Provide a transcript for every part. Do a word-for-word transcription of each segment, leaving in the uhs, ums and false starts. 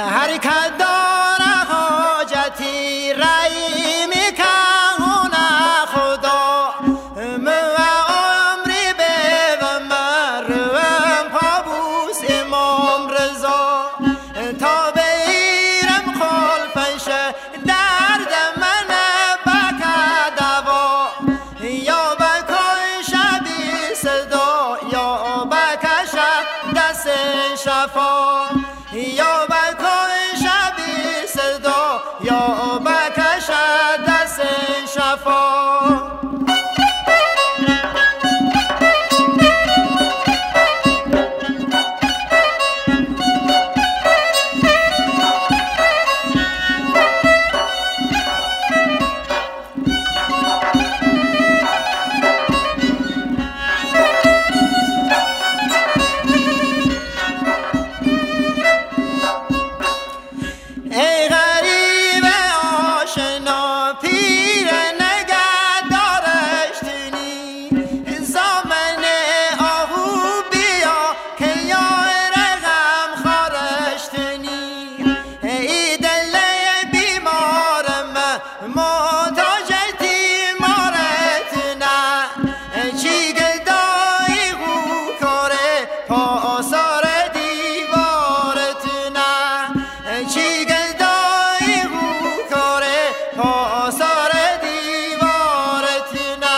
هر که داره حاجتی رای میکنه خدا مو عمری به و مرم پابوس امام رضا تا بیرم خلفش درد من بکه دوا یا بکن شبی صدا یا بکش دست شفا یا بکن شبی صدا یا بکش دست شفا ای غریب آشنا پیر نگه دارشتنی زامن آهو بیا که یار غم خارشتنی ای دل بیمارم محتاجتی مارتنا چی گدایی غو کاره پاسار دیوارتنا چی آثار دیوارتنا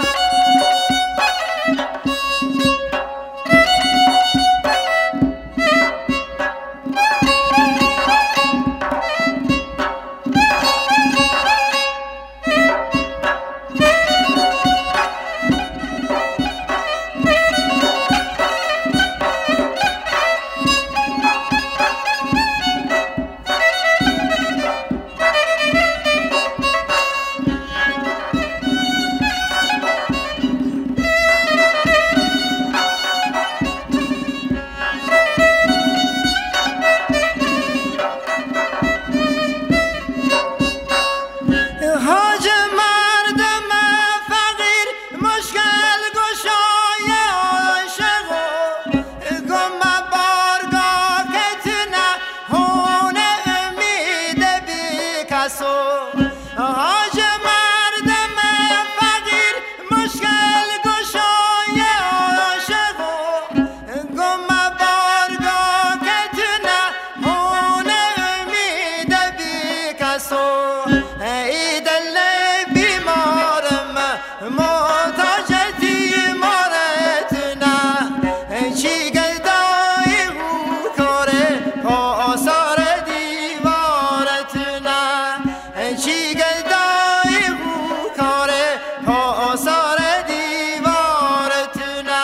حاج مردم فقیر مشکل گشای عاشق گم بارگاه کتنه هون امید بی کسو حاج مردم فقیر مشکل گشای عاشق گم بارگاه کتنه هون امید بی کسو ای دل بیمارم محتاجتی مارتنا چی گدایی غو کاره پاسار دیوارتنا چی گدایی غو کاره پاسار دیوارتنا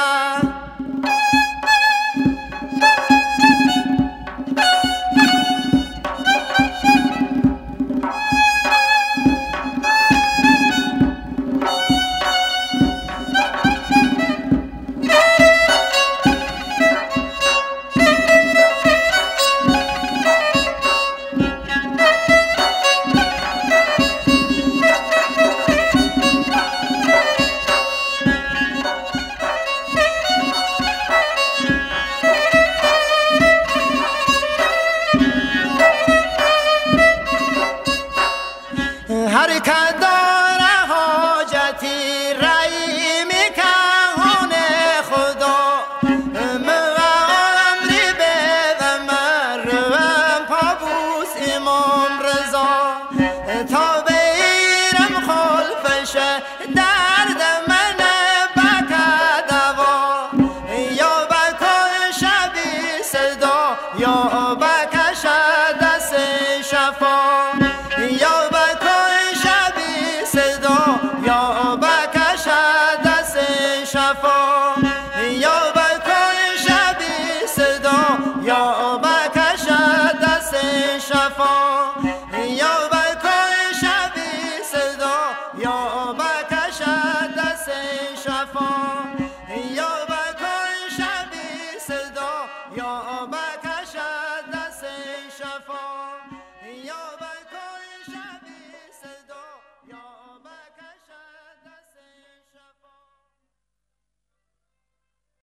هر که داره حاجتی رای میکنه خدا مو عمری به و مرم پابوس امام رضا تا بیرم خلفش درد من بکه دوا یا بکن شبی صدا یا بکش دست شفا یا بکن شبی صدا یا بکش دست شفا یا بکن شبی صدا یا بکش دست شفا